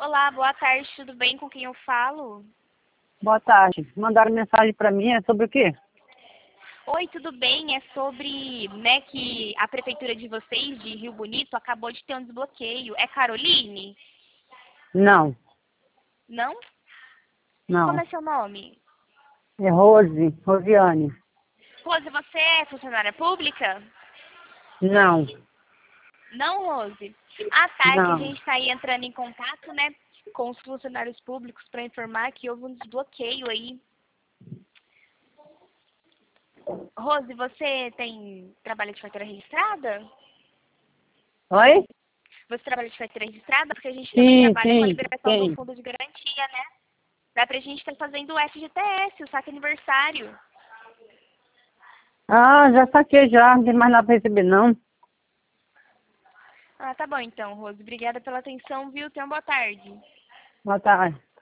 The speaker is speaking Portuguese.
Olá, boa tarde, tudo bem? Com quem eu falo? Boa tarde. Mandaram mensagem para mim, é sobre o quê? Oi, tudo bem? É sobre, né, que a prefeitura de vocês, de Rio Bonito, acabou de ter um desbloqueio. É Caroline? Não, Não? Como não. é seu nome? É Rosiane. Rose, você é funcionária pública? Não, Não, Rose? À tarde a não. gente está aí entrando em contato, né, com os funcionários públicos para informar que houve um desbloqueio aí. Rose, você trabalha de carteira registrada? Oi? Você trabalha de carteira registrada? Porque a gente também Sim, trabalha com a sim, liberação do tem. fundo de garantia, né? Dá pra gente estar fazendo o FGTS, o saque aniversário. Ah, já saquei já, não tem mais nada para receber não. Ah, tá bom então, Rose. Obrigada pela atenção, viu? Tenha uma boa tarde. Boa tarde.